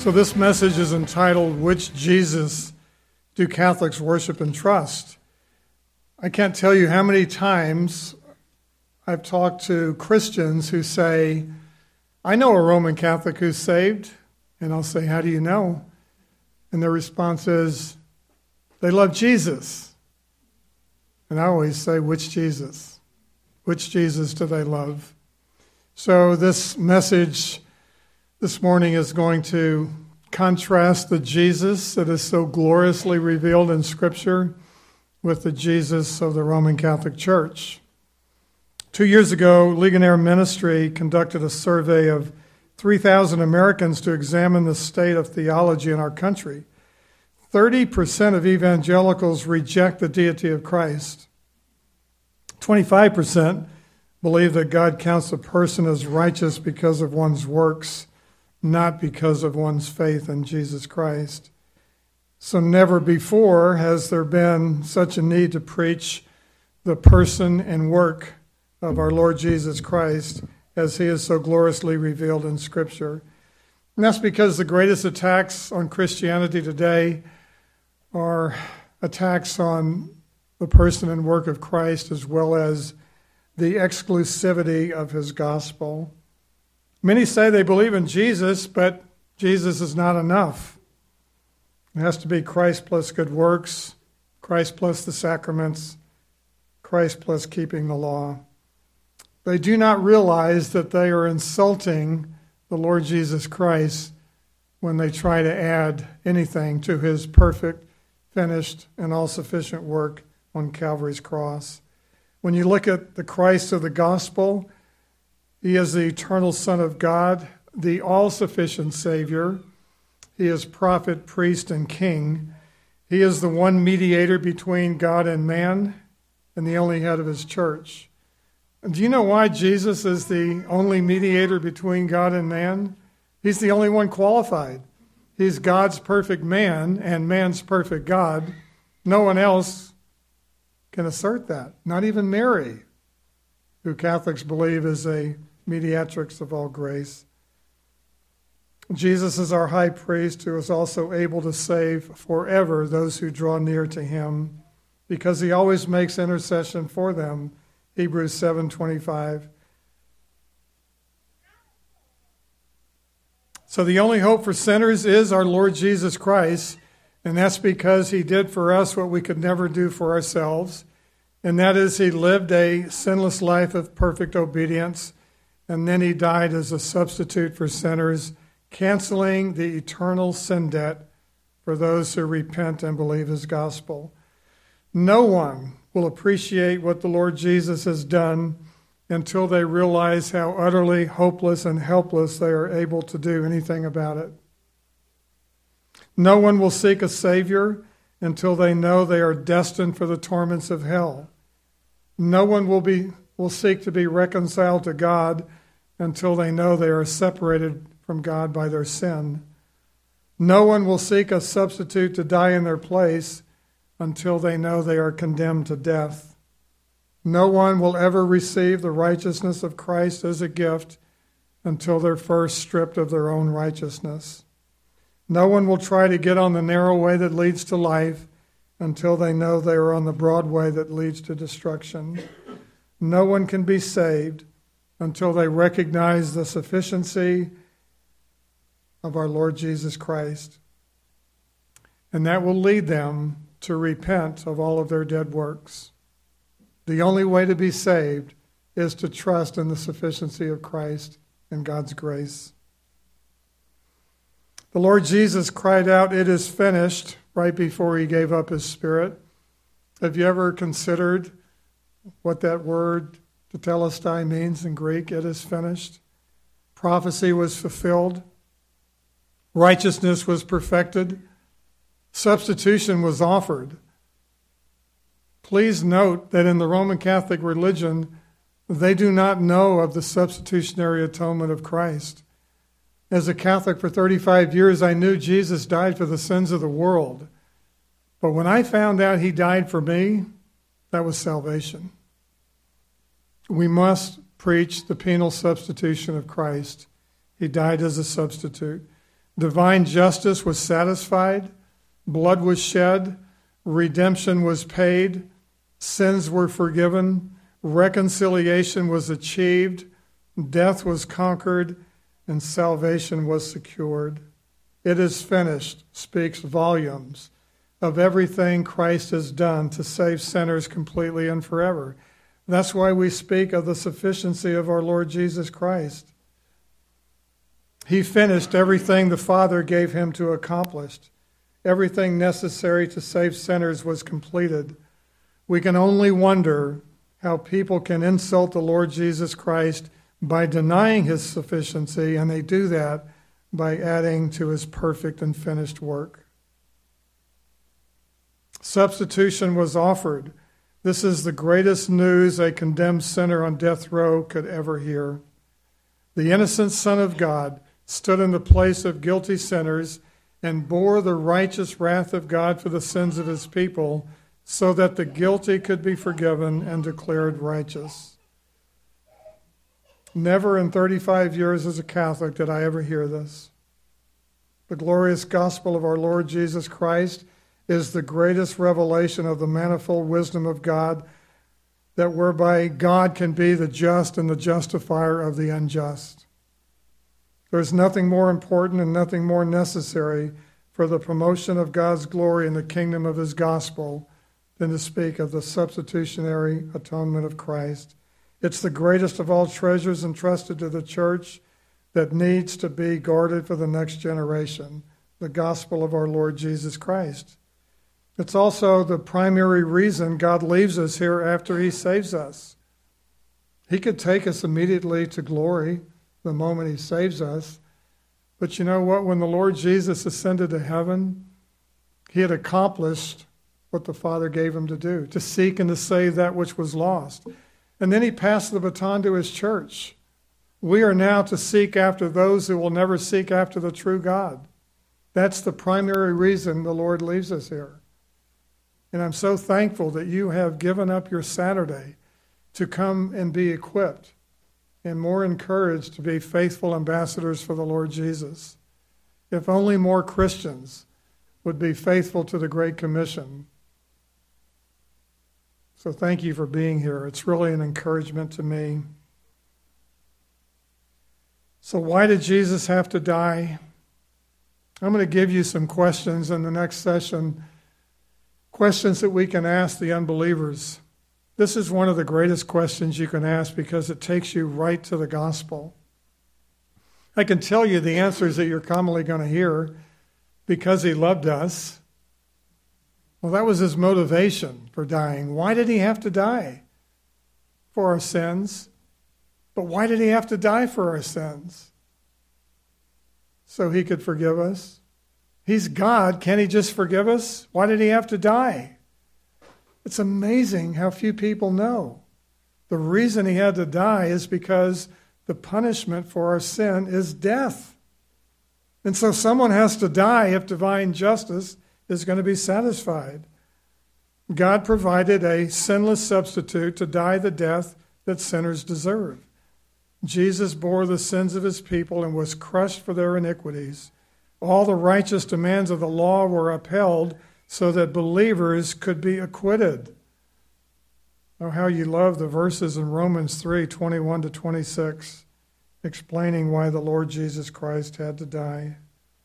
So this message is entitled, Which Jesus Do Catholics Worship and Trust? I can't tell you how many times I've talked to Christians who say, I know a Roman Catholic who's saved. And I'll say, how do you know? And their response is, they love Jesus. And I always say, which Jesus? Which Jesus do they love? So this message this morning is going to contrast the Jesus that is so gloriously revealed in Scripture with the Jesus of the Roman Catholic Church. 2 years ago, Ligonier Ministry conducted a survey of 3,000 Americans to examine the state of theology in our country. 30% of evangelicals reject the deity of Christ. 25% believe that God counts a person as righteous because of one's works, not because of one's faith in Jesus Christ. So never before has there been such a need to preach the person and work of our Lord Jesus Christ as he is so gloriously revealed in Scripture. And that's because the greatest attacks on Christianity today are attacks on the person and work of Christ as well as the exclusivity of his gospel. Many say they believe in Jesus, but Jesus is not enough. It has to be Christ plus good works, Christ plus the sacraments, Christ plus keeping the law. They do not realize that they are insulting the Lord Jesus Christ when they try to add anything to his perfect, finished, and all-sufficient work on Calvary's cross. When you look at the Christ of the gospel, he is the eternal Son of God, the all-sufficient Savior. He is prophet, priest, and king. He is the one mediator between God and man and the only head of his church. And do you know why Jesus is the only mediator between God and man? He's the only one qualified. He's God's perfect man and man's perfect God. No one else can assert that, not even Mary, who Catholics believe is a mediatrix of all grace. Jesus is our high priest who is also able to save forever those who draw near to him because he always makes intercession for them. Hebrews 7:25. So the only hope for sinners is our Lord Jesus Christ, and that's because he did for us what we could never do for ourselves, and that is he lived a sinless life of perfect obedience, and then he died as a substitute for sinners, canceling the eternal sin debt for those who repent and believe his gospel. No one will appreciate what the Lord Jesus has done until they realize how utterly hopeless and helpless they are able to do anything about it. No one will seek a Savior until they know they are destined for the torments of hell. No one will seek to be reconciled to God until they know they are separated from God by their sin. No one will seek a substitute to die in their place until they know they are condemned to death. No one will ever receive the righteousness of Christ as a gift until they're first stripped of their own righteousness. No one will try to get on the narrow way that leads to life until they know they are on the broad way that leads to destruction. No one can be saved until they recognize the sufficiency of our Lord Jesus Christ. And that will lead them to repent of all of their dead works. The only way to be saved is to trust in the sufficiency of Christ and God's grace. The Lord Jesus cried out, "It is finished," right before he gave up his spirit. Have you ever considered what that word tetelestai means in Greek? It is finished. Prophecy was fulfilled. Righteousness was perfected. Substitution was offered. Please note that in the Roman Catholic religion, they do not know of the substitutionary atonement of Christ. As a Catholic for 35 years, I knew Jesus died for the sins of the world. But when I found out he died for me, that was salvation. We must preach the penal substitution of Christ. He died as a substitute. Divine justice was satisfied, blood was shed, redemption was paid, sins were forgiven, reconciliation was achieved, death was conquered, and salvation was secured. It is finished speaks volumes of everything Christ has done to save sinners completely and forever. That's why we speak of the sufficiency of our Lord Jesus Christ. He finished everything the Father gave him to accomplish. Everything necessary to save sinners was completed. We can only wonder how people can insult the Lord Jesus Christ by denying his sufficiency, and they do that by adding to his perfect and finished work. Substitution was offered. This is the greatest news a condemned sinner on death row could ever hear. The innocent Son of God stood in the place of guilty sinners and bore the righteous wrath of God for the sins of his people, so that the guilty could be forgiven and declared righteous. Never in 35 years as a Catholic did I ever hear this. The glorious gospel of our Lord Jesus Christ is the greatest revelation of the manifold wisdom of God, that whereby God can be the just and the justifier of the unjust. There's nothing more important and nothing more necessary for the promotion of God's glory in the kingdom of his gospel than to speak of the substitutionary atonement of Christ. It's the greatest of all treasures entrusted to the church that needs to be guarded for the next generation, the gospel of our Lord Jesus Christ. It's also the primary reason God leaves us here after he saves us. He could take us immediately to glory the moment he saves us. But you know what? When the Lord Jesus ascended to heaven, he had accomplished what the Father gave him to do, to seek and to save that which was lost. And then he passed the baton to his church. We are now to seek after those who will never seek after the true God. That's the primary reason the Lord leaves us here. And I'm so thankful that you have given up your Saturday to come and be equipped and more encouraged to be faithful ambassadors for the Lord Jesus. If only more Christians would be faithful to the Great Commission. So thank you for being here. It's really an encouragement to me. So why did Jesus have to die? I'm going to give you some questions in the next session, questions that we can ask the unbelievers. This is one of the greatest questions you can ask because it takes you right to the gospel. I can tell you the answers that you're commonly going to hear. Because he loved us. Well, that was his motivation for dying. Why did he have to die? For our sins. But why did he have to die for our sins? So he could forgive us. He's God. Can he just forgive us? Why did he have to die? It's amazing how few people know. The reason he had to die is because the punishment for our sin is death. And so someone has to die if divine justice is going to be satisfied. God provided a sinless substitute to die the death that sinners deserve. Jesus bore the sins of his people and was crushed for their iniquities. All the righteous demands of the law were upheld so that believers could be acquitted. Oh, how you love the verses in Romans 3:21 to 26. Explaining why the Lord Jesus Christ had to die.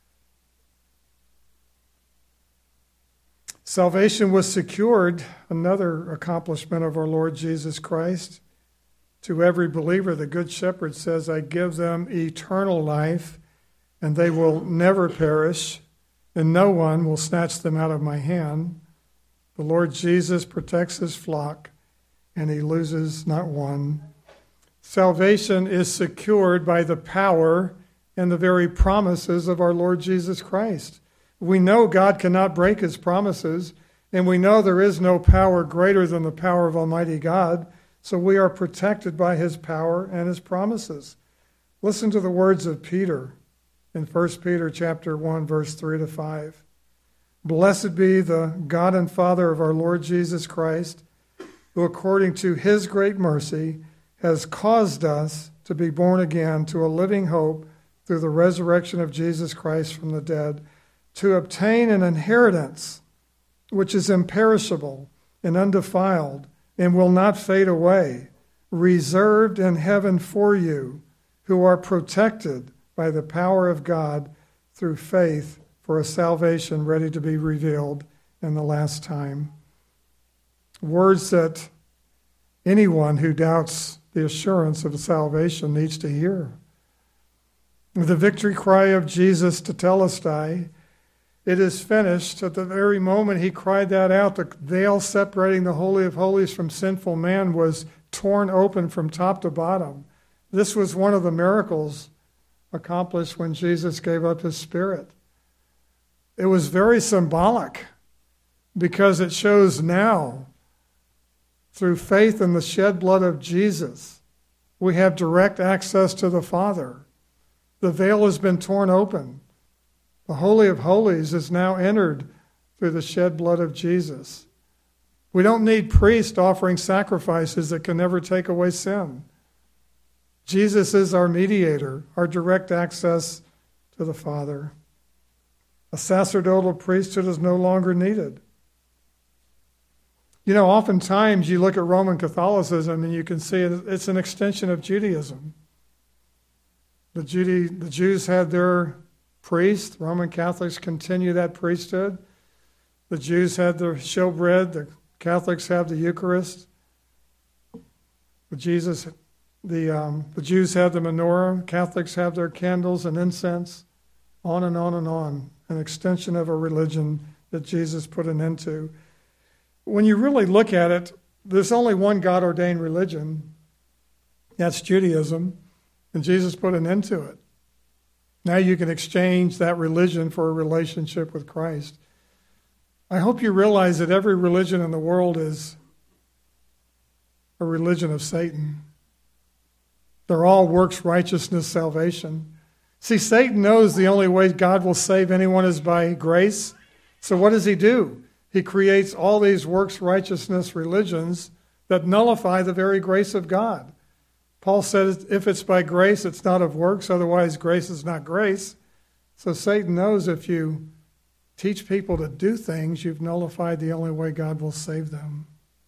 Salvation was secured, another accomplishment of our Lord Jesus Christ. To every believer, the Good Shepherd says, I give them eternal life, and they will never perish, and no one will snatch them out of my hand. The Lord Jesus protects his flock, and he loses not one. Salvation is secured by the power and the very promises of our Lord Jesus Christ. We know God cannot break his promises, and we know there is no power greater than the power of Almighty God, so we are protected by his power and his promises. Listen to the words of Peter in 1 Peter chapter 1, verse 3 to 5. Blessed be the God and Father of our Lord Jesus Christ, who according to his great mercy has caused us to be born again to a living hope through the resurrection of Jesus Christ from the dead, to obtain an inheritance which is imperishable and undefiled and will not fade away, reserved in heaven for you, who are protected by the power of God through faith for a salvation ready to be revealed in the last time. Words that anyone who doubts the assurance of salvation needs to hear. The victory cry of Jesus tetelestai, it is finished. At the very moment he cried that out, the veil separating the Holy of Holies from sinful man was torn open from top to bottom. This was one of the miracles accomplished when Jesus gave up his spirit. It was very symbolic because it shows now, through faith in the shed blood of Jesus, we have direct access to the Father. The veil has been torn open. The Holy of Holies is now entered through the shed blood of Jesus. We don't need priests offering sacrifices that can never take away sin. Jesus is our mediator, our direct access to the Father. A sacerdotal priesthood is no longer needed. You know, oftentimes you look at Roman Catholicism and you can see it's an extension of Judaism. The Jews had their priest. Roman Catholics continue that priesthood. The Jews had the showbread. The Catholics have the Eucharist. The Jews have the menorah. Catholics have their candles and incense. On and on and on. An extension of a religion that Jesus put an end to. When you really look at it, there's only one God-ordained religion. That's Judaism. And Jesus put an end to it. Now you can exchange that religion for a relationship with Christ. I hope you realize that every religion in the world is a religion of Satan. They're all works righteousness salvation. See, Satan knows the only way God will save anyone is by grace. So what does he do? He creates all these works righteousness religions that nullify the very grace of God. Paul says if it's by grace, it's not of works, otherwise grace is not grace. So Satan knows if you teach people to do things, you've nullified the only way God will save them.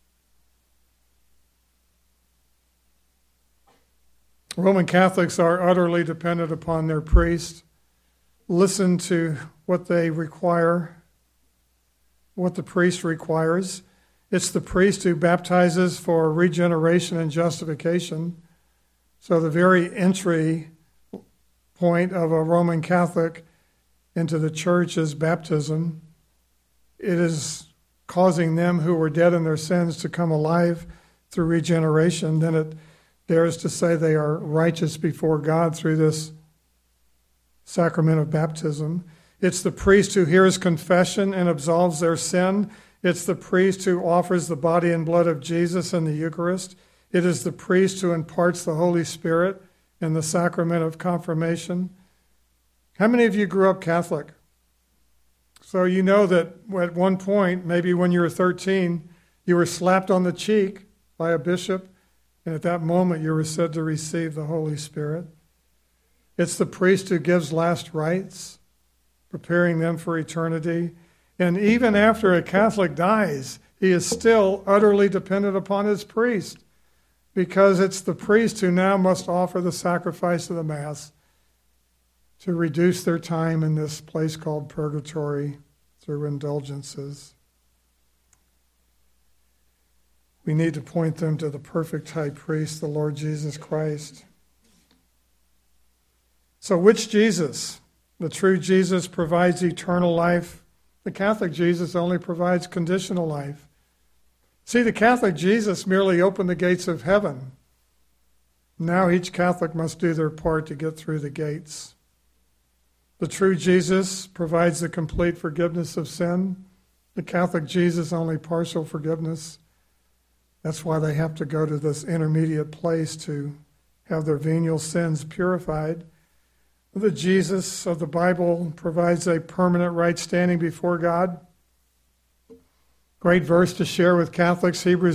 Roman Catholics are utterly dependent upon their priest. Listen to what they require, what the priest requires. It's the priest who baptizes for regeneration and justification. So the very entry point of a Roman Catholic into the church is baptism. It is causing them who were dead in their sins to come alive through regeneration. Then it dares to say they are righteous before God through this sacrament of baptism. It's the priest who hears confession and absolves their sin. It's the priest who offers the body and blood of Jesus in the Eucharist. It is the priest who imparts the Holy Spirit in the sacrament of confirmation. How many of you grew up Catholic? So you know that at one point, maybe when you were 13, you were slapped on the cheek by a bishop, and at that moment you were said to receive the Holy Spirit. It's the priest who gives last rites, preparing them for eternity. And even after a Catholic dies, he is still utterly dependent upon his priest, because it's the priest who now must offer the sacrifice of the Mass to reduce their time in this place called purgatory through indulgences. We need to point them to the perfect high priest, the Lord Jesus Christ. So which Jesus? The true Jesus provides eternal life. The Catholic Jesus only provides conditional life. See, the Catholic Jesus merely opened the gates of heaven. Now each Catholic must do their part to get through the gates. The true Jesus provides the complete forgiveness of sin. The Catholic Jesus only partial forgiveness. That's why they have to go to this intermediate place to have their venial sins purified. The Jesus of the Bible provides a permanent right standing before God. Great verse to share with Catholics, Hebrews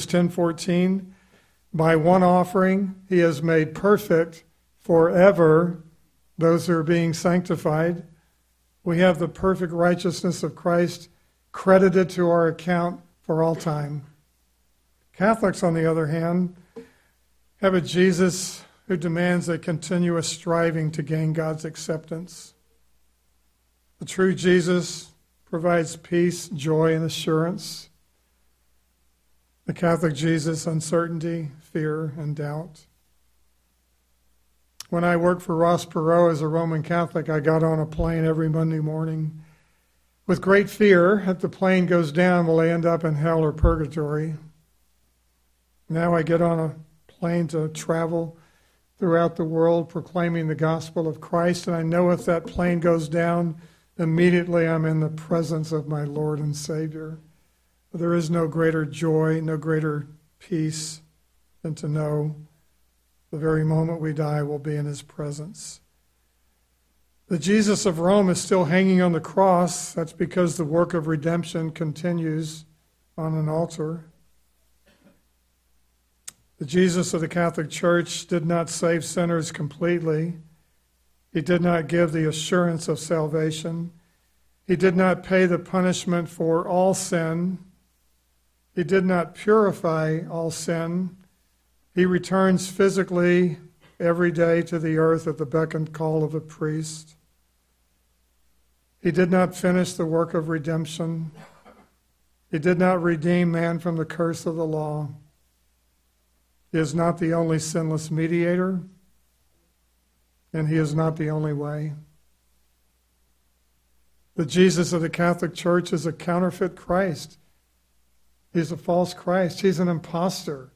10:14. By one offering he has made perfect forever those who are being sanctified. We have the perfect righteousness of Christ credited to our account for all time. Catholics, on the other hand, have a Jesus who demands a continuous striving to gain God's acceptance. The true Jesus provides peace, joy, and assurance. The Catholic Jesus, uncertainty, fear, and doubt. When I worked for Ross Perot as a Roman Catholic, I got on a plane every Monday morning with great fear that the plane goes down, will I end up in hell or purgatory? Now I get on a plane to travel throughout the world proclaiming the gospel of Christ, and I know if that plane goes down, immediately I'm in the presence of my Lord and Savior. There is no greater joy, no greater peace than to know the very moment we die will be in his presence. The Jesus of Rome is still hanging on the cross. That's because the work of redemption continues on an altar. The Jesus of the Catholic Church did not save sinners completely. He did not give the assurance of salvation. He did not pay the punishment for all sin. He did not purify all sin. He returns physically every day to the earth at the beck and call of a priest. He did not finish the work of redemption. He did not redeem man from the curse of the law. He is not the only sinless mediator, and he is not the only way. The Jesus of the Catholic Church is a counterfeit Christ. He's a false Christ. He's an imposter.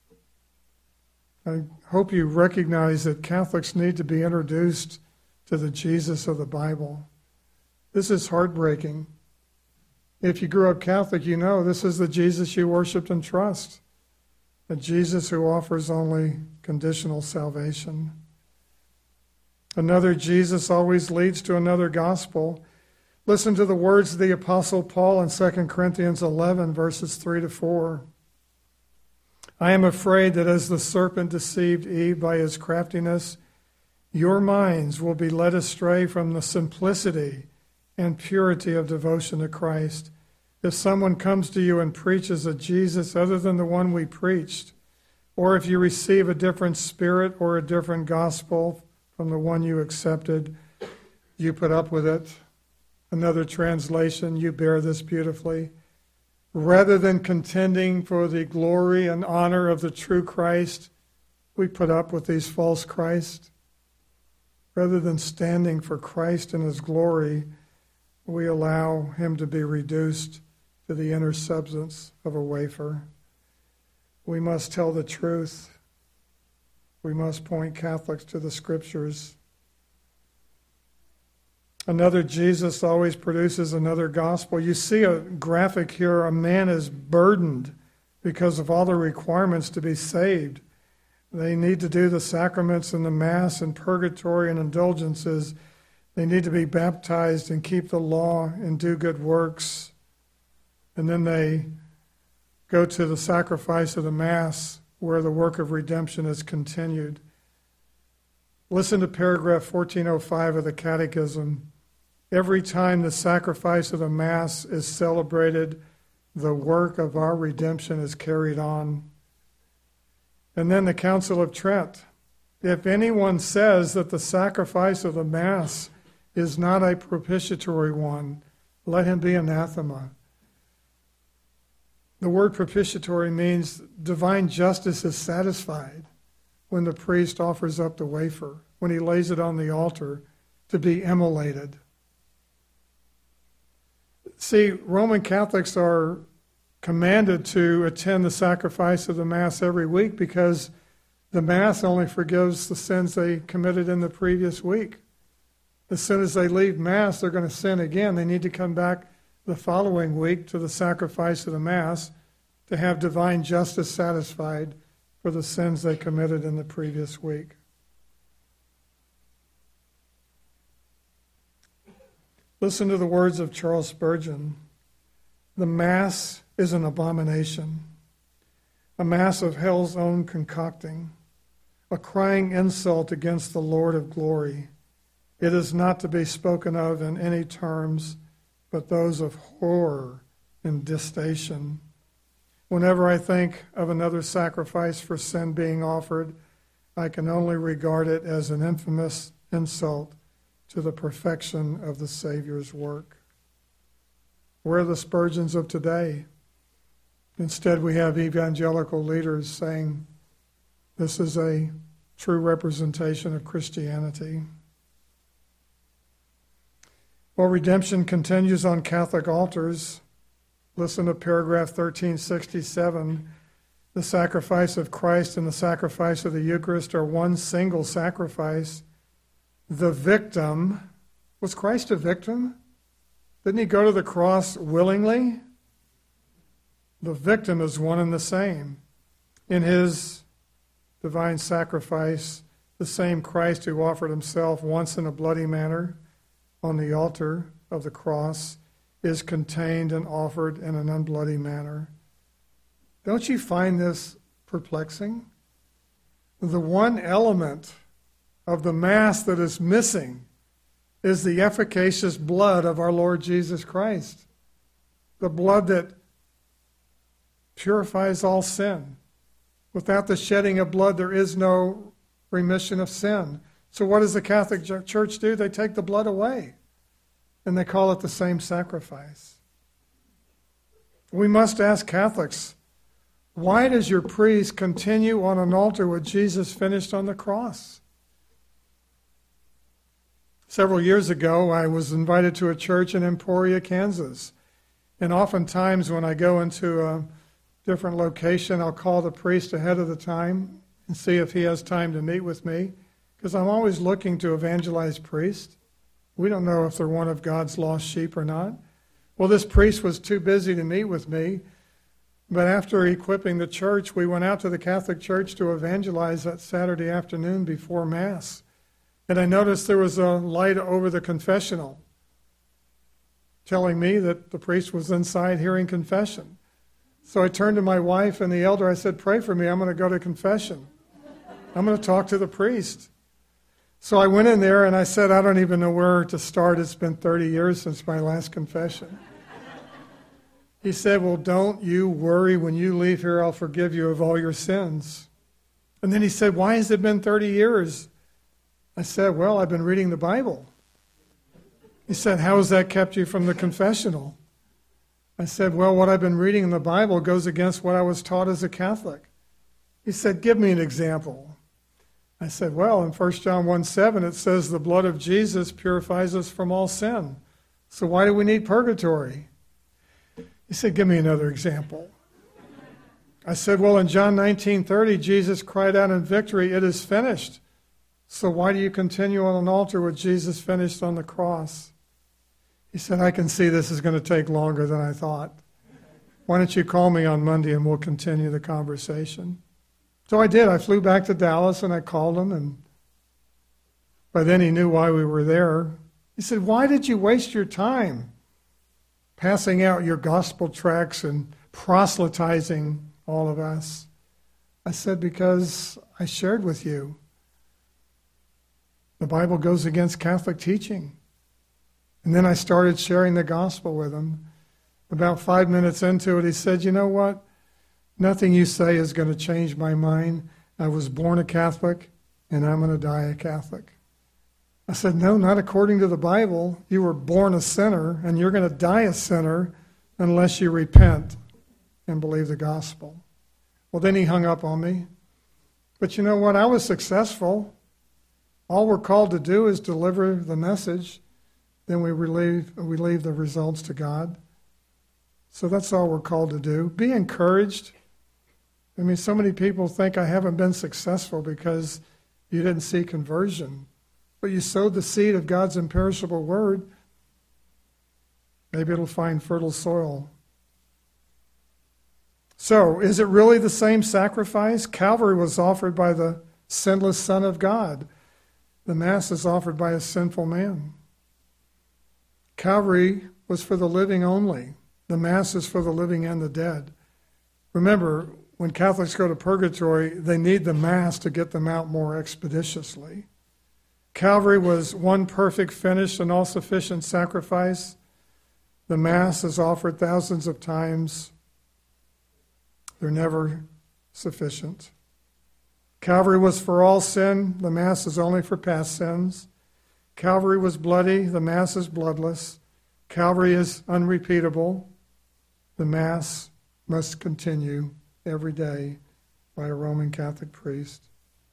I hope you recognize that Catholics need to be introduced to the Jesus of the Bible. This is heartbreaking. If you grew up Catholic, you know this is the Jesus you worshiped and trust. A Jesus who offers only conditional salvation. Another Jesus always leads to another gospel. Listen to the words of the Apostle Paul in 2 Corinthians 11, verses 3 to 4. I am afraid that as the serpent deceived Eve by his craftiness, your minds will be led astray from the simplicity and purity of devotion to Christ. If someone comes to you and preaches a Jesus other than the one we preached, or if you receive a different spirit or a different gospel from the one you accepted, you put up with it. Another translation, you bear this beautifully. Rather than contending for the glory and honor of the true Christ, we put up with these false Christ. Rather than standing for Christ and his glory, we allow him to be reduced to the inner substance of a wafer. We must tell the truth. We must point Catholics to the Scriptures. Another Jesus always produces another gospel. You see a graphic here. A man is burdened because of all the requirements to be saved. They need to do the sacraments and the Mass and purgatory and indulgences. They need to be baptized and keep the law and do good works. And then they go to the sacrifice of the Mass where the work of redemption is continued. Listen to paragraph 1405 of the Catechism. Every time the sacrifice of the Mass is celebrated, the work of our redemption is carried on. And then the Council of Trent. If anyone says that the sacrifice of the Mass is not a propitiatory one, let him be anathema. The word propitiatory means divine justice is satisfied when the priest offers up the wafer, when he lays it on the altar to be immolated. See, Roman Catholics are commanded to attend the sacrifice of the Mass every week because the Mass only forgives the sins they committed in the previous week. As soon as they leave Mass, they're going to sin again. They need to come back the following week to the sacrifice of the Mass to have divine justice satisfied for the sins they committed in the previous week. Listen to the words of Charles Spurgeon. The Mass is an abomination, a mass of hell's own concocting, a crying insult against the Lord of glory. It is not to be spoken of in any terms but those of horror and disdain. Whenever I think of another sacrifice for sin being offered, I can only regard it as an infamous insult to the perfection of the Savior's work. Where are the Spurgeons of today? Instead, we have evangelical leaders saying this is a true representation of Christianity. Well, redemption continues on Catholic altars. Listen to paragraph 1367. The sacrifice of Christ and the sacrifice of the Eucharist are one single sacrifice. The victim, was Christ a victim? Didn't he go to the cross willingly? The victim is one and the same. In his divine sacrifice, the same Christ who offered himself once in a bloody manner on the altar of the cross is contained and offered in an unbloody manner. Don't you find this perplexing? The one element of the Mass that is missing is the efficacious blood of our Lord Jesus Christ, the blood that purifies all sin. Without the shedding of blood, there is no remission of sin. So what does the Catholic Church do? They take the blood away, and they call it the same sacrifice. We must ask Catholics, why does your priest continue on an altar what Jesus finished on the cross? Several years ago, I was invited to a church in Emporia, Kansas. And oftentimes when I go into a different location, I'll call the priest ahead of the time and see if he has time to meet with me, because I'm always looking to evangelize priests. We don't know if they're one of God's lost sheep or not. Well, this priest was too busy to meet with me, but after equipping the church, we went out to the Catholic Church to evangelize that Saturday afternoon before Mass. And I noticed there was a light over the confessional telling me that the priest was inside hearing confession. So I turned to my wife and the elder. I said, pray for me. I'm going to go to confession. I'm going to talk to the priest. So I went in there and I said, I don't even know where to start. It's been 30 years since my last confession. He said, well, don't you worry. When you leave here, I'll forgive you of all your sins. And then he said, why has it been 30 years? I said, well, I've been reading the Bible. He said, how has that kept you from the confessional? I said, well, what I've been reading in the Bible goes against what I was taught as a Catholic. He said, give me an example. I said, well, in 1 John 1:7, it says the blood of Jesus purifies us from all sin. So why do we need purgatory? He said, give me another example. I said, well, in John 19:30, Jesus cried out in victory, it is finished. So why do you continue on an altar what Jesus finished on the cross? He said, I can see this is going to take longer than I thought. Why don't you call me on Monday and we'll continue the conversation? So I did. I flew back to Dallas and I called him, and by then he knew why we were there. He said, why did you waste your time passing out your gospel tracts and proselytizing all of us? I said, because I shared with you. The Bible goes against Catholic teaching. And then I started sharing the gospel with him. About 5 minutes into it, he said, you know what? Nothing you say is going to change my mind. I was born a Catholic, and I'm going to die a Catholic. I said, no, not according to the Bible. You were born a sinner, and you're going to die a sinner unless you repent and believe the gospel. Well, then he hung up on me. But you know what? I was successful. All we're called to do is deliver the message. Then we leave the results to God. So that's all we're called to do. Be encouraged. I mean, so many people think I haven't been successful because you didn't see conversion. But you sowed the seed of God's imperishable word. Maybe it'll find fertile soil. So, is it really the same sacrifice? Calvary was offered by the sinless Son of God. The Mass is offered by a sinful man. Calvary was for the living only. The Mass is for the living and the dead. Remember, when Catholics go to purgatory, they need the Mass to get them out more expeditiously. Calvary was one perfect, finished, and all-sufficient sacrifice. The Mass is offered thousands of times. They're never sufficient. Calvary was for all sin. The Mass is only for past sins. Calvary was bloody. The Mass is bloodless. Calvary is unrepeatable. The Mass must continue every day by a Roman Catholic priest.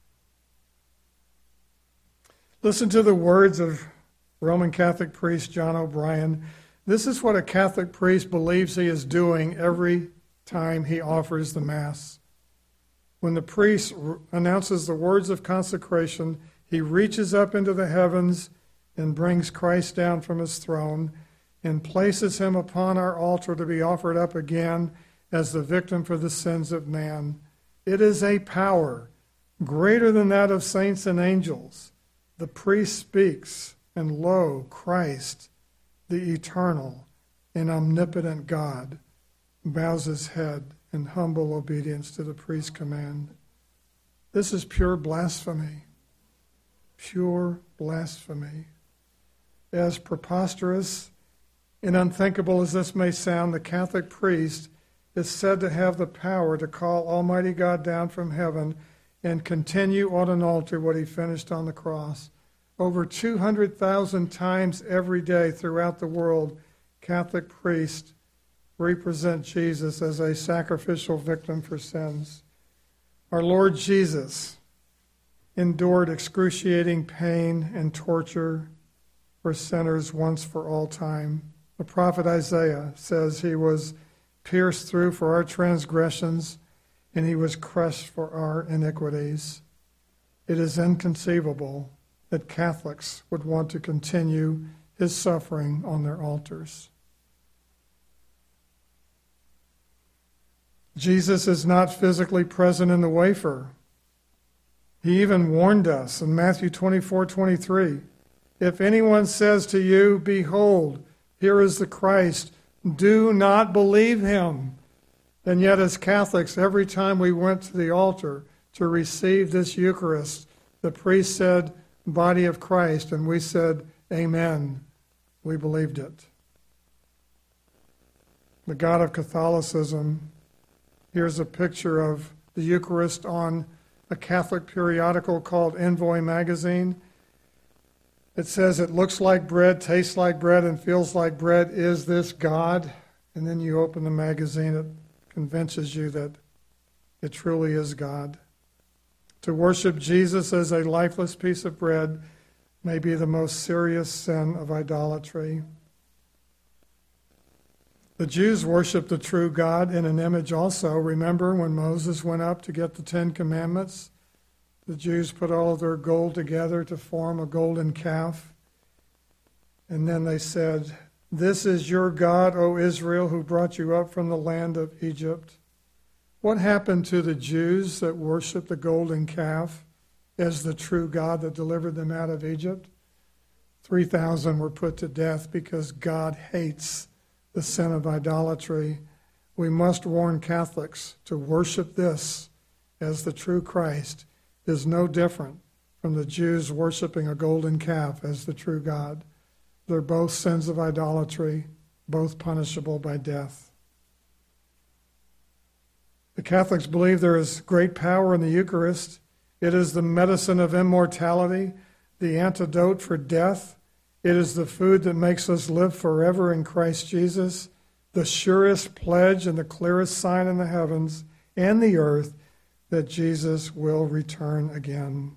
Listen to the words of Roman Catholic priest John O'Brien. This is what a Catholic priest believes he is doing every time he offers the Mass. When the priest announces the words of consecration, he reaches up into the heavens and brings Christ down from his throne and places him upon our altar to be offered up again as the victim for the sins of man. It is a power greater than that of saints and angels. The priest speaks, and lo, Christ, the eternal and omnipotent God, bows his head in humble obedience to the priest's command. This is pure blasphemy. Pure blasphemy. As preposterous and unthinkable as this may sound, the Catholic priest is said to have the power to call Almighty God down from heaven and continue on an altar what he finished on the cross. Over 200,000 times every day throughout the world, Catholic priests represent Jesus as a sacrificial victim for sins. Our Lord Jesus endured excruciating pain and torture for sinners once for all time. The prophet Isaiah says he was pierced through for our transgressions, and he was crushed for our iniquities. It is inconceivable that Catholics would want to continue his suffering on their altars. Jesus is not physically present in the wafer. He even warned us in Matthew 24:23, if anyone says to you, behold, here is the Christ, do not believe him. And yet as Catholics, every time we went to the altar to receive this Eucharist, the priest said, body of Christ, and we said, amen. We believed it. The God of Catholicism, here's a picture of the Eucharist on a Catholic periodical called Envoy magazine. It says it looks like bread, tastes like bread, and feels like bread. Is this God? And then you open the magazine, it convinces you that it truly is God. To worship Jesus as a lifeless piece of bread may be the most serious sin of idolatry. The Jews worshiped the true God in an image also. Remember when Moses went up to get the Ten Commandments? The Jews put all of their gold together to form a golden calf. And then they said, this is your God, O Israel, who brought you up from the land of Egypt. What happened to the Jews that worshiped the golden calf as the true God that delivered them out of Egypt? 3,000 were put to death because God hates the sin of idolatry. We must warn Catholics to worship this as the true Christ is no different from the Jews worshiping a golden calf as the true God. They're both sins of idolatry, both punishable by death. The Catholics believe there is great power in the Eucharist. It is the medicine of immortality, the antidote for death. It is the food that makes us live forever in Christ Jesus, the surest pledge and the clearest sign in the heavens and the earth that Jesus will return again.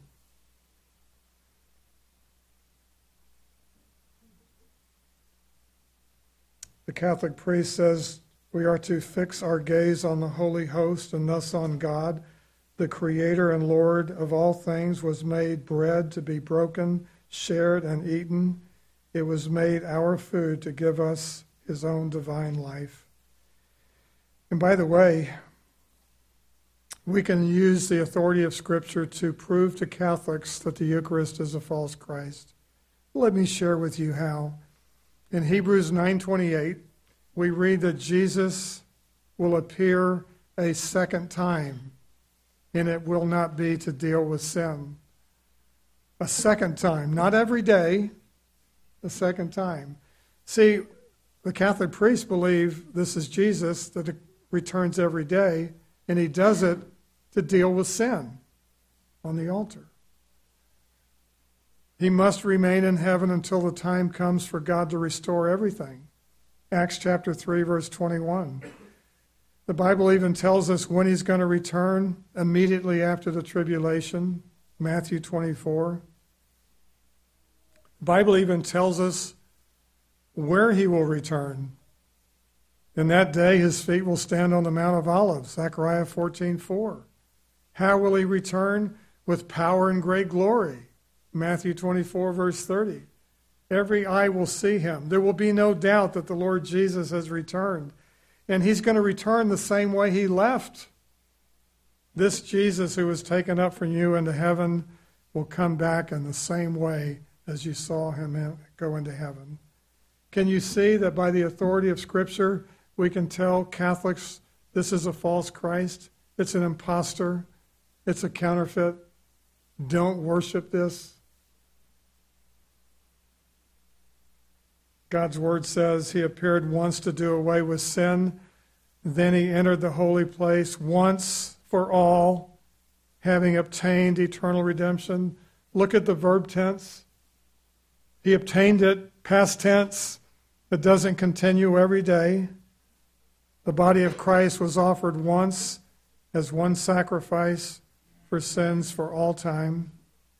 The Catholic priest says we are to fix our gaze on the Holy Host and thus on God. The Creator and Lord of all things was made bread to be broken, shared, and eaten. It was made our food to give us his own divine life. And by the way, we can use the authority of Scripture to prove to Catholics that the Eucharist is a false Christ. Let me share with you how. In Hebrews 9:28, we read that Jesus will appear a second time, and it will not be to deal with sin. a second time, not every day, a second time. See, the Catholic priests believe this is Jesus that returns every day, and he does it to deal with sin on the altar. He must remain in heaven until the time comes for God to restore everything. Acts chapter 3, verse 21. The Bible even tells us when he's going to return, immediately after the tribulation, Matthew 24. The Bible even tells us where he will return. In that day his feet will stand on the Mount of Olives, Zechariah 14:4. How will he return? With power and great glory, Matthew 24, verse 30. Every eye will see him. There will be no doubt that the Lord Jesus has returned. And he's going to return the same way he left. This Jesus who was taken up from you into heaven will come back in the same way as you saw him go into heaven. Can you see that by the authority of Scripture, we can tell Catholics this is a false Christ? It's an impostor. It's a counterfeit. Don't worship this. God's word says he appeared once to do away with sin. Then he entered the holy place once for all, having obtained eternal redemption. Look at the verb tense. He obtained it, past tense. It doesn't continue every day. The body of Christ was offered once as one sacrifice for sins for all time.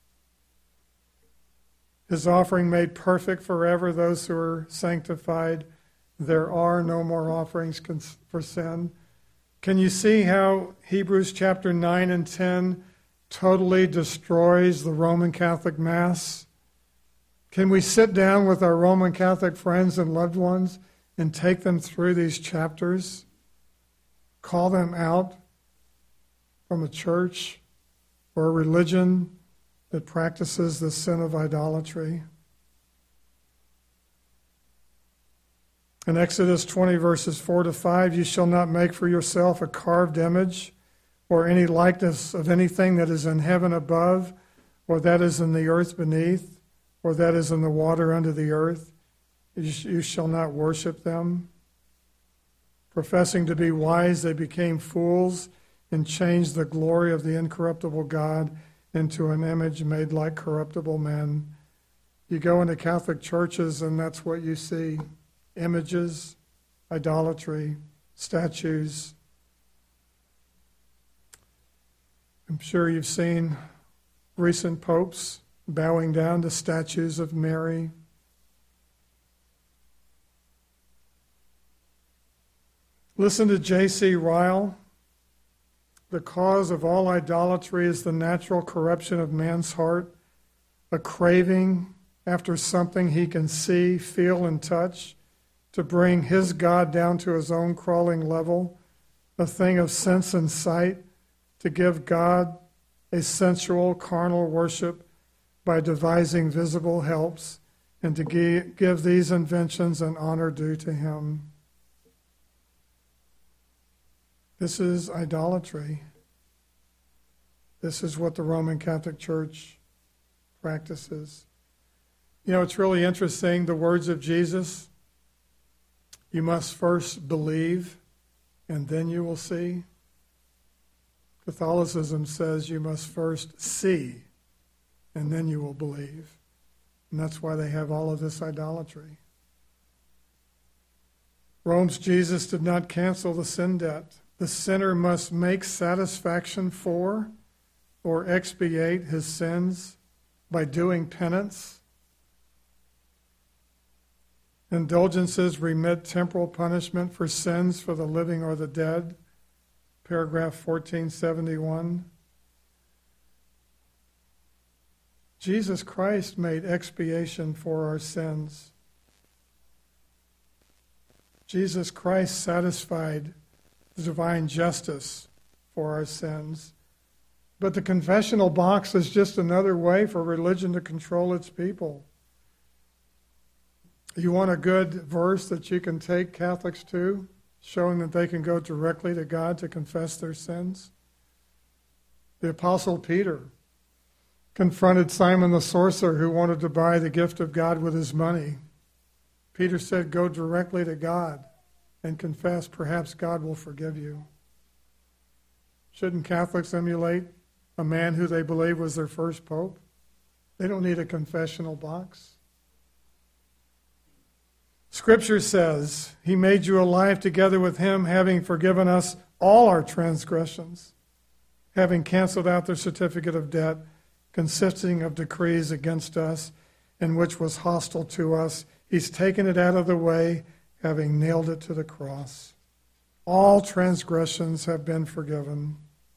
His offering made perfect forever those who are sanctified. There are no more offerings for sin. Can you see how Hebrews chapter 9 and 10 totally destroys the Roman Catholic Mass? Can we sit down with our Roman Catholic friends and loved ones and take them through these chapters? Call them out from a church or a religion that practices the sin of idolatry? In Exodus 20, verses 4-5, you shall not make for yourself a carved image or any likeness of anything that is in heaven above, or that is in the earth beneath, or that is in the water under the earth. You shall not worship them. Professing to be wise, they became fools and changed the glory of the incorruptible God into an image made like corruptible men. You go into Catholic churches and that's what you see. Images, idolatry, statues. I'm sure you've seen recent popes bowing down to statues of Mary. Listen to J.C. Ryle. The cause of all idolatry is the natural corruption of man's heart, a craving after something he can see, feel, and touch, to bring his God down to his own crawling level, a thing of sense and sight, to give God a sensual, carnal worship by devising visible helps, and to give these inventions an honor due to him. This is idolatry. This is what the Roman Catholic Church practices. You know, it's really interesting, the words of Jesus. You must first believe, and then you will see. Catholicism says you must first see, and then you will believe. And that's why they have all of this idolatry. Rome's Jesus did not cancel the sin debt. The sinner must make satisfaction for or expiate his sins by doing penance. Indulgences remit temporal punishment for sins for the living or the dead. Paragraph 1471. Jesus Christ made expiation for our sins. Jesus Christ satisfied the divine justice for our sins. But the confessional box is just another way for religion to control its people. You want a good verse that you can take Catholics to, showing that they can go directly to God to confess their sins? The Apostle Peter confronted Simon the sorcerer who wanted to buy the gift of God with his money. Peter said, go directly to God and confess. Perhaps God will forgive you. Shouldn't Catholics emulate a man who they believe was their first pope? They don't need a confessional box. Scripture says he made you alive together with him, having forgiven us all our transgressions, having canceled out the certificate of debt consisting of decrees against us, and which was hostile to us. He's taken it out of the way, having nailed it to the cross. All transgressions have been forgiven.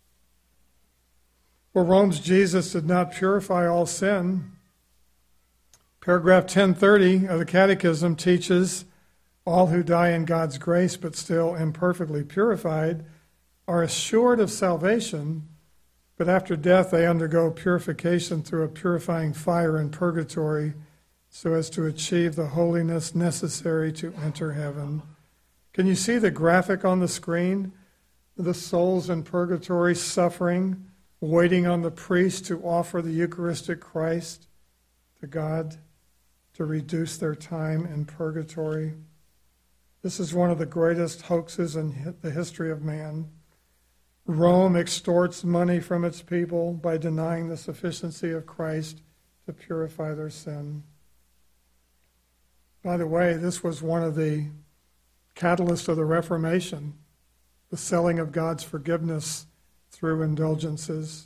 For Rome's Jesus did not purify all sin. Paragraph 1030 of the Catechism teaches all who die in God's grace but still imperfectly purified are assured of salvation, but after death they undergo purification through a purifying fire in purgatory so as to achieve the holiness necessary to enter heaven. Can you see the graphic on the screen? The souls in purgatory suffering, waiting on the priest to offer the Eucharistic Christ to God to reduce their time in purgatory. This is one of the greatest hoaxes in the history of man. Rome extorts money from its people by denying the sufficiency of Christ to purify their sin. By the way, this was one of the catalysts of the Reformation, the selling of God's forgiveness through indulgences.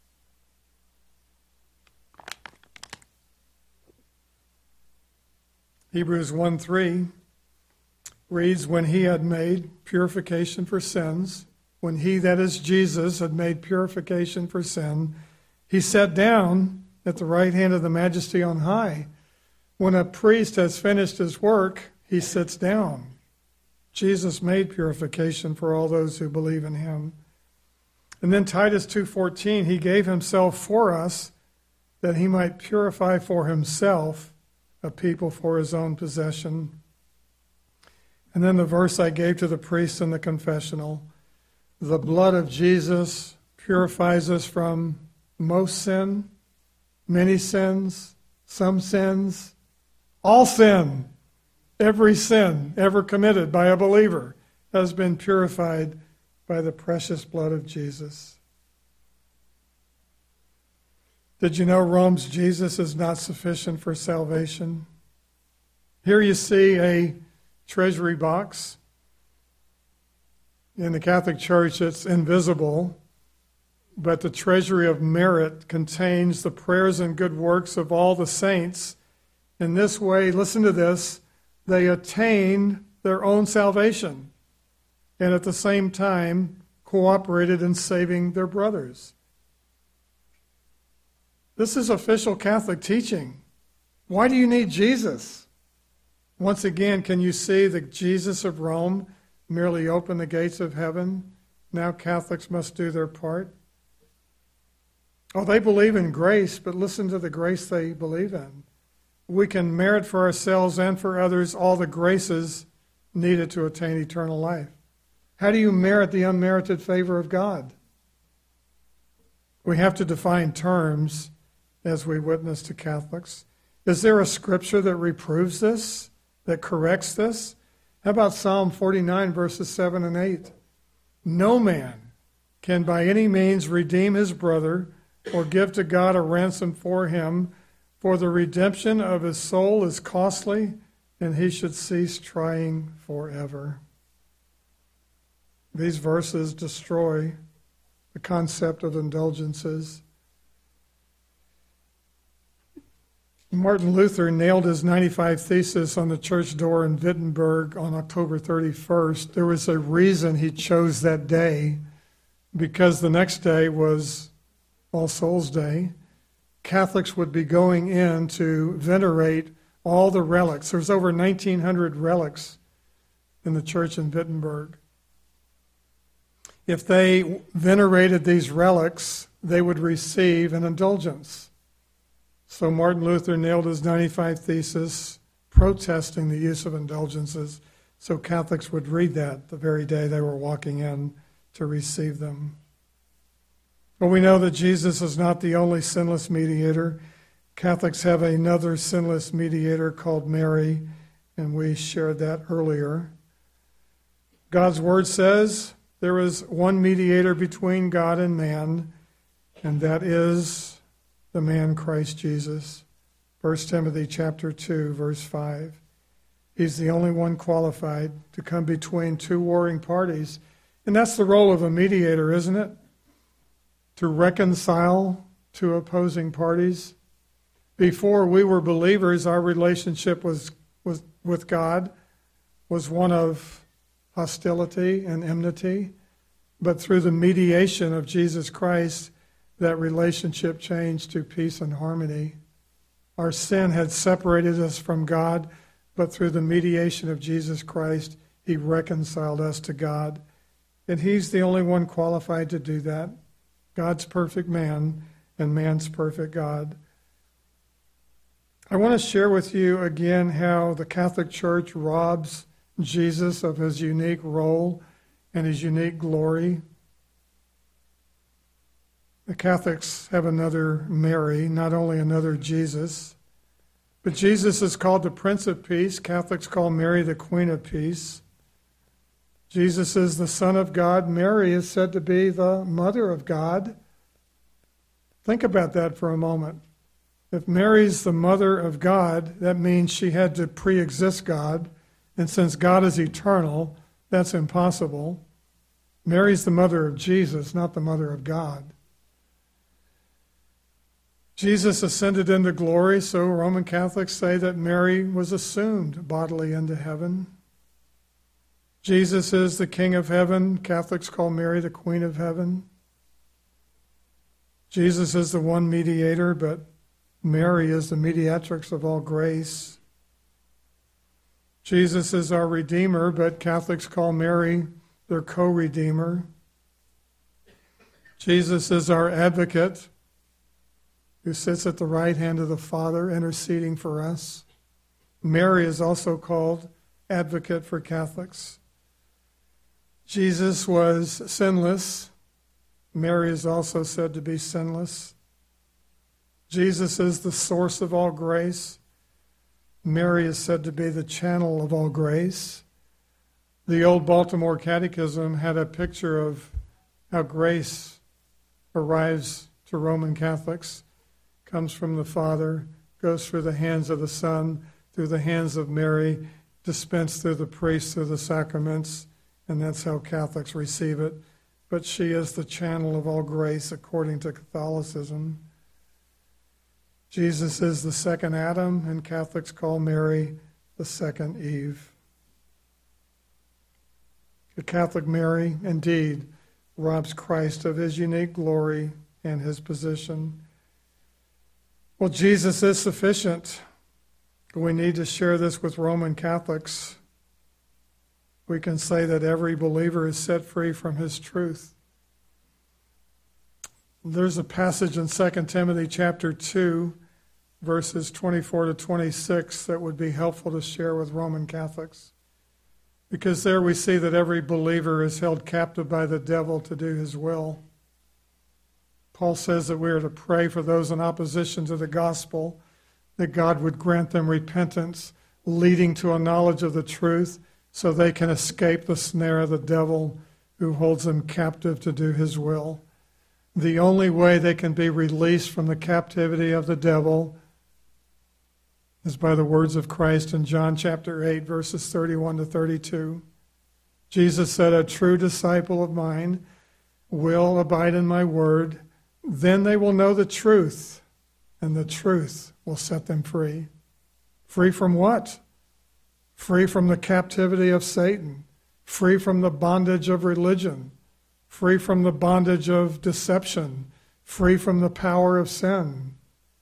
Hebrews 1:3 reads, when he had made purification for sins, when he, that is Jesus, had made purification for sin, he sat down at the right hand of the Majesty on high. When a priest has finished his work, he sits down. Jesus made purification for all those who believe in him. And then Titus 2:14, he gave himself for us that he might purify for himself a people for his own possession. And then the verse I gave to the priests in the confessional, the blood of Jesus purifies us from most sin, many sins, some sins, all sin. Every sin ever committed by a believer has been purified by the precious blood of Jesus. Did you know Rome's Jesus is not sufficient for salvation? Here you see a treasury box. In the Catholic Church, it's invisible, but the treasury of merit contains the prayers and good works of all the saints. In this way, listen to this, they attain their own salvation and at the same time cooperated in saving their brothers. This is official Catholic teaching. Why do you need Jesus? Once again, can you see that Jesus of Rome merely opened the gates of heaven? Now Catholics must do their part. Oh, they believe in grace, but listen to the grace they believe in. We can merit for ourselves and for others all the graces needed to attain eternal life. How do you merit the unmerited favor of God? We have to define terms as we witness to Catholics. Is there a scripture that reproves this, that corrects this? How about Psalm 49, verses 7 and 8? No man can by any means redeem his brother or give to God a ransom for him, for the redemption of his soul is costly, and he should cease trying forever. These verses destroy the concept of indulgences. Martin Luther nailed his 95 Thesis on the church door in Wittenberg on October 31st. There was a reason he chose that day, because the next day was All Souls Day. Catholics would be going in to venerate all the relics. There's over 1,900 relics in the church in Wittenberg. If they venerated these relics, they would receive an indulgence. So Martin Luther nailed his 95 Thesis protesting the use of indulgences, so Catholics would read that the very day they were walking in to receive them. But we know that Jesus is not the only sinless mediator. Catholics have another sinless mediator called Mary, and we shared that earlier. God's word says there is one mediator between God and man, and that is the man Christ Jesus. 1 Timothy chapter 2, verse 5. He's the only one qualified to come between two warring parties. And that's the role of a mediator, isn't it? To reconcile two opposing parties. Before we were believers, our relationship with God was one of hostility and enmity. But through the mediation of Jesus Christ, that relationship changed to peace and harmony. Our sin had separated us from God, but through the mediation of Jesus Christ, he reconciled us to God. And he's the only one qualified to do that. God's perfect man and man's perfect God. I want to share with you again how the Catholic Church robs Jesus of his unique role and his unique glory. The Catholics have another Mary, not only another Jesus. But Jesus is called the Prince of Peace. Catholics call Mary the Queen of Peace. Jesus is the Son of God. Mary is said to be the Mother of God. Think about that for a moment. If Mary's the Mother of God, that means she had to pre-exist God. And since God is eternal, that's impossible. Mary's the mother of Jesus, not the mother of God. Jesus ascended into glory, so Roman Catholics say that Mary was assumed bodily into heaven. Jesus is the King of heaven. Catholics call Mary the Queen of heaven. Jesus is the one mediator, but Mary is the mediatrix of all grace. Jesus is our Redeemer, but Catholics call Mary their co-redeemer. Jesus is our advocate, who sits at the right hand of the Father, interceding for us. Mary is also called advocate for Catholics. Jesus was sinless. Mary is also said to be sinless. Jesus is the source of all grace. Mary is said to be the channel of all grace. The old Baltimore Catechism had a picture of how grace arrives to Roman Catholics. Comes from the Father, goes through the hands of the Son, through the hands of Mary, dispensed through the priest, through the sacraments, and that's how Catholics receive it. But she is the channel of all grace according to Catholicism. Jesus is the second Adam, and Catholics call Mary the second Eve. The Catholic Mary, indeed, robs Christ of his unique glory and his position. Well, Jesus is sufficient. We need to share this with Roman Catholics. We can say that every believer is set free from his truth. There's a passage in 2 Timothy chapter 2, verses 24 to 26 that would be helpful to share with Roman Catholics. Because there we see that every believer is held captive by the devil to do his will. Paul says that we are to pray for those in opposition to the gospel, that God would grant them repentance, leading to a knowledge of the truth, so they can escape the snare of the devil who holds them captive to do his will. The only way they can be released from the captivity of the devil is by the words of Christ in John chapter 8, verses 31 to 32. Jesus said, "A true disciple of mine will abide in my word. Then they will know the truth, and the truth will set them free." Free from what? Free from the captivity of Satan. Free from the bondage of religion. Free from the bondage of deception. Free from the power of sin.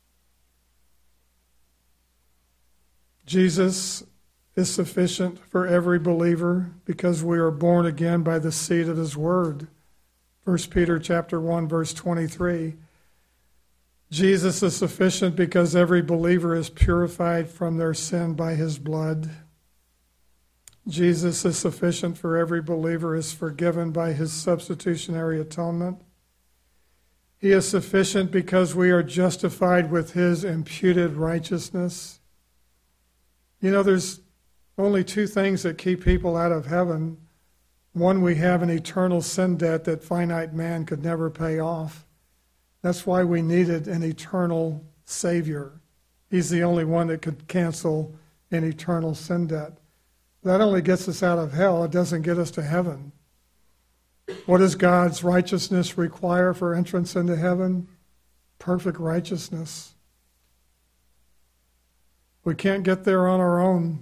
Jesus is sufficient for every believer because we are born again by the seed of his word. 1 Peter chapter 1, verse 23. Jesus is sufficient because every believer is purified from their sin by his blood. Jesus is sufficient for every believer is forgiven by his substitutionary atonement. He is sufficient because we are justified with his imputed righteousness. You know, there's only two things that keep people out of heaven. One, we have an eternal sin debt that finite man could never pay off. That's why we needed an eternal Savior. He's the only one that could cancel an eternal sin debt. That only gets us out of hell. It doesn't get us to heaven. What does God's righteousness require for entrance into heaven? Perfect righteousness. We can't get there on our own.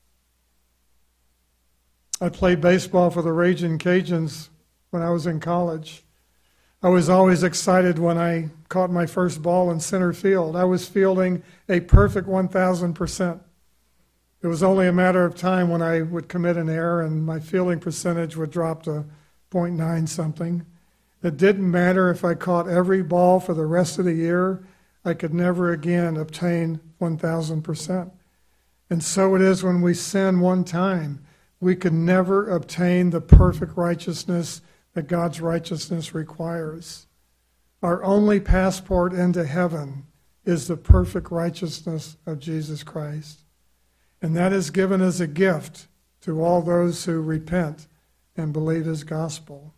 I played baseball for the Raging Cajuns when I was in college. I was always excited when I caught my first ball in center field. I was fielding a perfect 1,000%. It was only a matter of time when I would commit an error and my fielding percentage would drop to 0.9 something. It didn't matter if I caught every ball for the rest of the year. I could never again obtain 1,000%. And so it is when we sin one time. We could never obtain the perfect righteousness that God's righteousness requires. Our only passport into heaven is the perfect righteousness of Jesus Christ. And that is given as a gift to all those who repent and believe his gospel.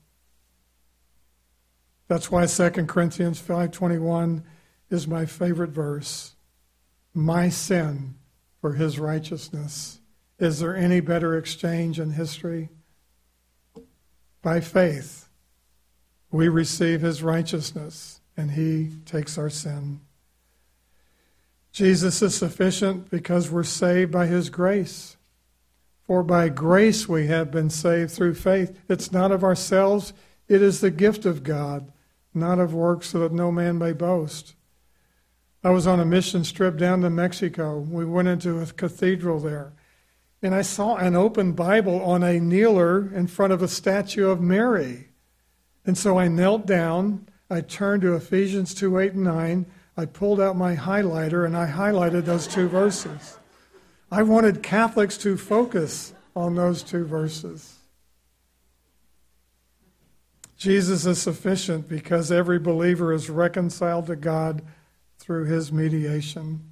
That's why 2 Corinthians 5:21 is my favorite verse. My sin for his righteousness. Is there any better exchange in history? By faith, we receive his righteousness, and he takes our sin. Jesus is sufficient because we're saved by his grace. For by grace we have been saved through faith. It's not of ourselves, it is the gift of God, not of works, so that no man may boast. I was on a mission trip down to Mexico. We went into a cathedral there. And I saw an open Bible on a kneeler in front of a statue of Mary. And so I knelt down, I turned to Ephesians 2:8 and 9, I pulled out my highlighter, and I highlighted those two verses. I wanted Catholics to focus on those two verses. Jesus is sufficient because every believer is reconciled to God through his mediation.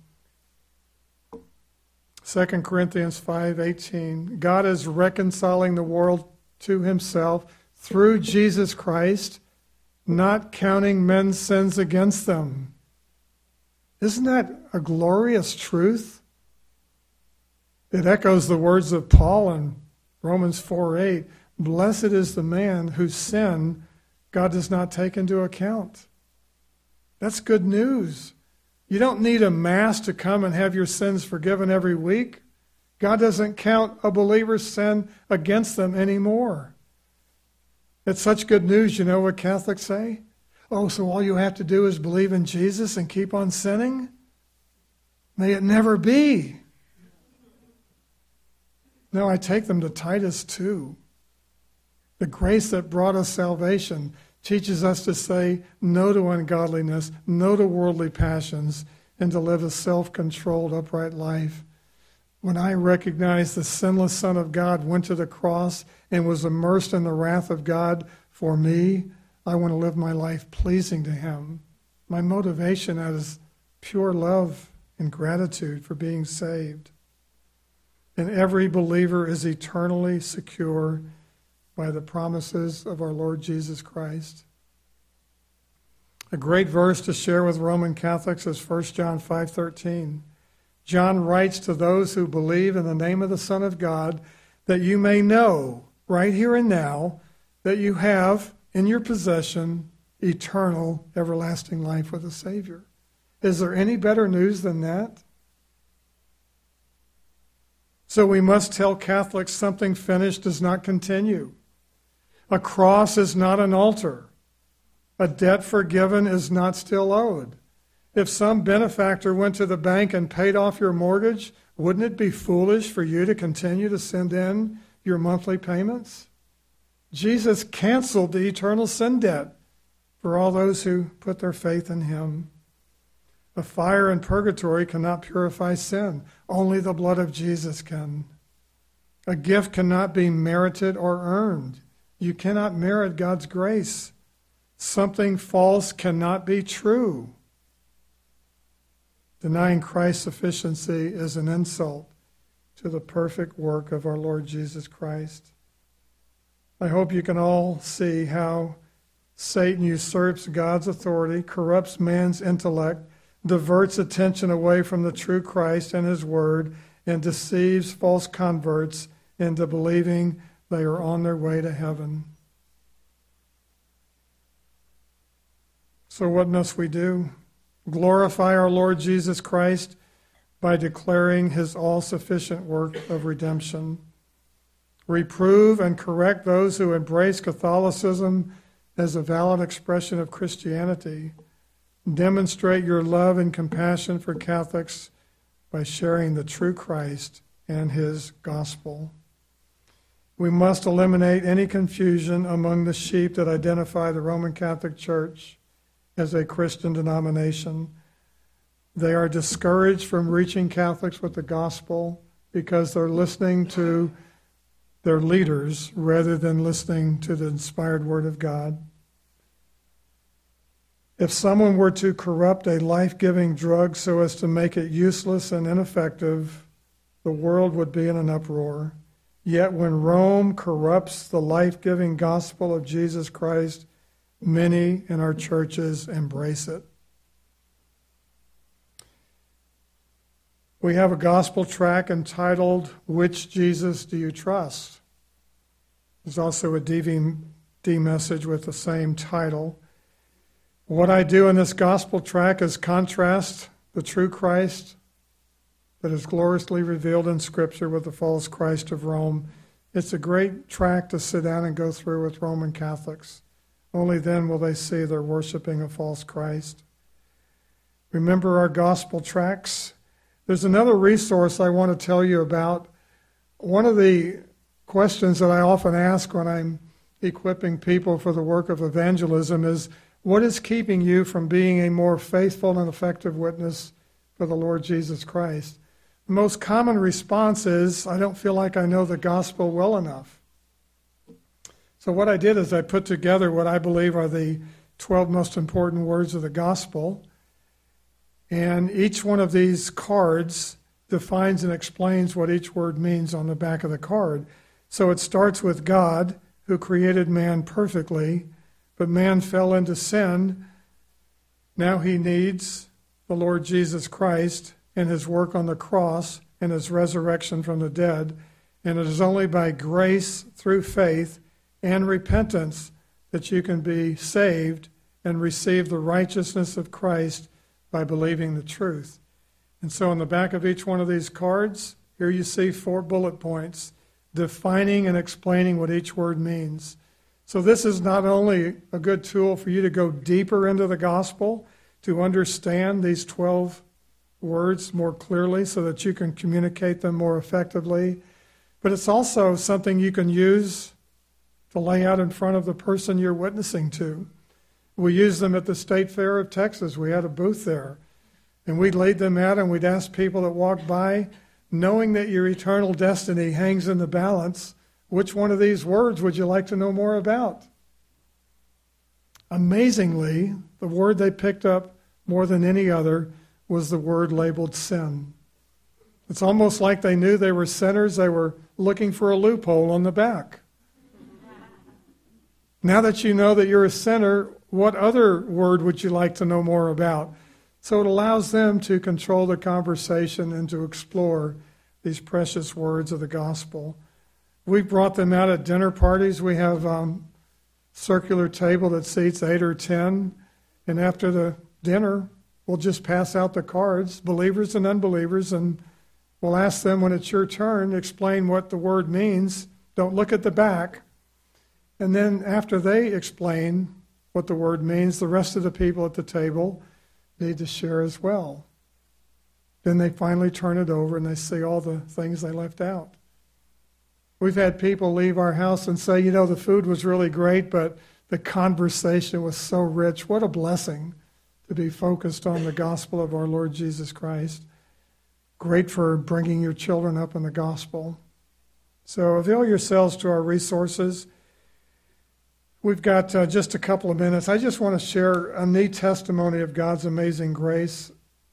2 Corinthians 5:18, God is reconciling the world to himself through Jesus Christ, not counting men's sins against them. Isn't that a glorious truth? It echoes the words of Paul in Romans 4:8, blessed is the man whose sin God does not take into account. That's good news. You don't need a mass to come and have your sins forgiven every week. God doesn't count a believer's sin against them anymore. It's such good news. You know what Catholics say? Oh, so all you have to do is believe in Jesus and keep on sinning? May it never be. No, I take them to Titus 2. The grace that brought us salvation teaches us to say no to ungodliness, no to worldly passions, and to live a self-controlled, upright life. When I recognize the sinless Son of God went to the cross and was immersed in the wrath of God for me, I want to live my life pleasing to him. My motivation is pure love and gratitude for being saved. And every believer is eternally secure by the promises of our Lord Jesus Christ. A great verse to share with Roman Catholics is 1 John 5:13. John writes to those who believe in the name of the Son of God that you may know right here and now that you have in your possession eternal, everlasting life with the Savior. Is there any better news than that? So we must tell Catholics something finished does not continue. A cross is not an altar. A debt forgiven is not still owed. If some benefactor went to the bank and paid off your mortgage, wouldn't it be foolish for you to continue to send in your monthly payments? Jesus canceled the eternal sin debt for all those who put their faith in him. A fire in purgatory cannot purify sin. Only the blood of Jesus can. A gift cannot be merited or earned. You cannot merit God's grace. Something false cannot be true. Denying Christ's sufficiency is an insult to the perfect work of our Lord Jesus Christ. I hope you can all see how Satan usurps God's authority, corrupts man's intellect, diverts attention away from the true Christ and his word, and deceives false converts into believing they are on their way to heaven. So what must we do? Glorify our Lord Jesus Christ by declaring his all-sufficient work of redemption. Reprove and correct those who embrace Catholicism as a valid expression of Christianity. Demonstrate your love and compassion for Catholics by sharing the true Christ and his gospel. We must eliminate any confusion among the sheep that identify the Roman Catholic Church as a Christian denomination. They are discouraged from reaching Catholics with the gospel because they're listening to their leaders rather than listening to the inspired word of God. If someone were to corrupt a life-giving drug so as to make it useless and ineffective, the world would be in an uproar. Yet when Rome corrupts the life-giving gospel of Jesus Christ, many in our churches embrace it. We have a gospel tract entitled, "Which Jesus Do You Trust?" There's also a DVD message with the same title. What I do in this gospel tract is contrast the true Christ that is gloriously revealed in Scripture with the false Christ of Rome. It's a great tract to sit down and go through with Roman Catholics. Only then will they see they're worshiping a false Christ. Remember our gospel tracts. There's another resource I want to tell you about. One of the questions that I often ask when I'm equipping people for the work of evangelism is, what is keeping you from being a more faithful and effective witness for the Lord Jesus Christ? The most common response is, I don't feel like I know the gospel well enough. So what I did is I put together what I believe are the 12 most important words of the gospel. And each one of these cards defines and explains what each word means on the back of the card. So it starts with God, who created man perfectly, but man fell into sin. Now he needs the Lord Jesus Christ and his work on the cross and his resurrection from the dead. And it is only by grace through faith and repentance that you can be saved and receive the righteousness of Christ by believing the truth. And so on the back of each one of these cards, here you see 4 bullet points defining and explaining what each word means. So this is not only a good tool for you to go deeper into the gospel, to understand these 12 words more clearly so that you can communicate them more effectively, but it's also something you can use to lay out in front of the person you're witnessing to. We used them at the State Fair of Texas. We had a booth there. And we'd laid them out and we'd ask people that walked by, knowing that your eternal destiny hangs in the balance, which one of these words would you like to know more about? Amazingly, the word they picked up more than any other was the word labeled sin. It's almost like they knew they were sinners. They were looking for a loophole on the back. Now that you know that you're a sinner, what other word would you like to know more about? So it allows them to control the conversation and to explore these precious words of the gospel. We've brought them out at dinner parties. We have a circular table that seats 8 or 10. And after the dinner, we'll just pass out the cards, believers and unbelievers, and we'll ask them when it's your turn, explain what the word means. Don't look at the back. And then after they explain what the word means, the rest of the people at the table need to share as well. Then they finally turn it over and they see all the things they left out. We've had people leave our house and say, the food was really great, but the conversation was so rich. What a blessing to be focused on the gospel of our Lord Jesus Christ. Great for bringing your children up in the gospel. So avail yourselves to our resources. We've got just a couple of minutes. I just want to share a neat testimony of God's amazing grace.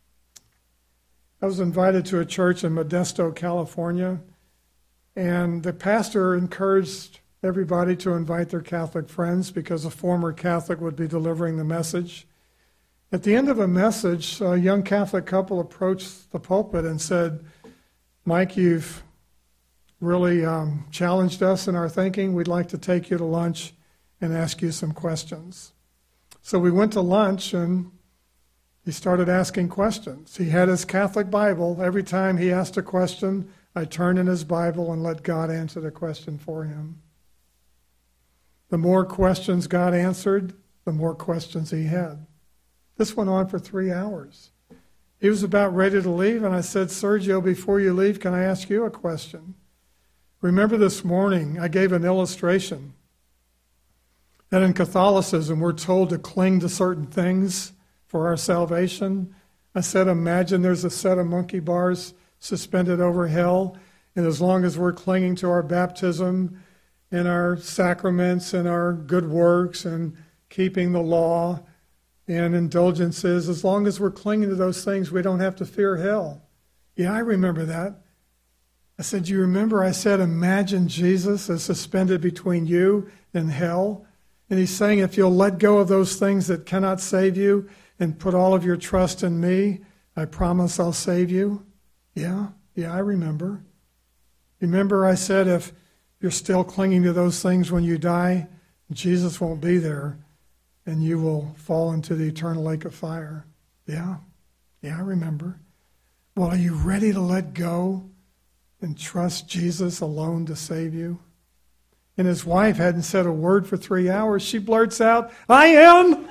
I was invited to a church in Modesto, California, and the pastor encouraged everybody to invite their Catholic friends because a former Catholic would be delivering the message. At the end of a message, a young Catholic couple approached the pulpit and said, "Mike, you've really challenged us in our thinking. We'd like to take you to lunch and ask you some questions." So we went to lunch, and he started asking questions. He had his Catholic Bible. Every time he asked a question, I turned in his Bible and let God answer the question for him. The more questions God answered, the more questions he had. This went on for 3 hours. He was about ready to leave, and I said, "Sergio, before you leave, can I ask you a question? Remember this morning I gave an illustration that in Catholicism we're told to cling to certain things for our salvation. I said, imagine there's a set of monkey bars suspended over hell, and as long as we're clinging to our baptism and our sacraments and our good works and keeping the law and indulgences, as long as we're clinging to those things, we don't have to fear hell." Yeah, I remember that. I said, "Do you remember I said, imagine Jesus is suspended between you and hell? And he's saying, if you'll let go of those things that cannot save you and put all of your trust in me, I promise I'll save you." Yeah, I remember. Remember I said, if you're still clinging to those things when you die, Jesus won't be there and you will fall into the eternal lake of fire. Yeah, I remember. Well, are you ready to let go and trust Jesus alone to save you? And his wife hadn't said a word for 3 hours. She blurts out, "I am!"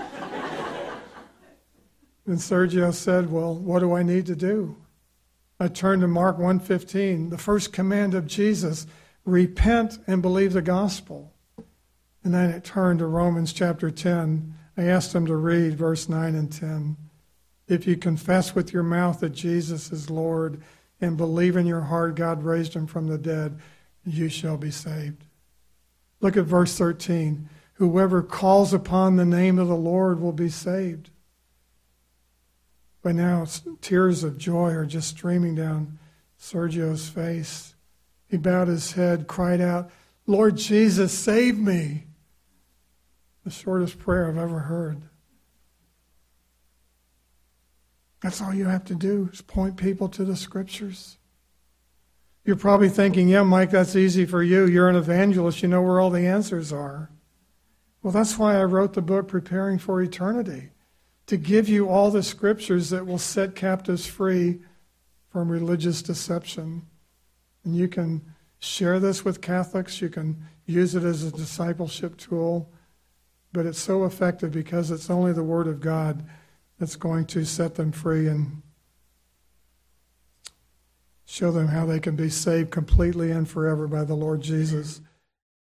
And Sergio said, "Well, what do I need to do?" I turned to Mark 1:15, the first command of Jesus, repent and believe the gospel. And then I turned to Romans chapter 10. I asked him to read verse 9 and 10. If you confess with your mouth that Jesus is Lord and believe in your heart God raised him from the dead, you shall be saved. Look at verse 13. Whoever calls upon the name of the Lord will be saved. By now, tears of joy are just streaming down Sergio's face. He bowed his head, cried out, "Lord Jesus, save me." The shortest prayer I've ever heard. That's all you have to do is point people to the Scriptures. You're probably thinking, "Yeah, Mike, that's easy for you. You're an evangelist. You know where all the answers are." Well, that's why I wrote the book, Preparing for Eternity, to give you all the Scriptures that will set captives free from religious deception. And you can share this with Catholics. You can use it as a discipleship tool. But it's so effective because it's only the Word of God that's going to set them free and show them how they can be saved completely and forever by the Lord Jesus.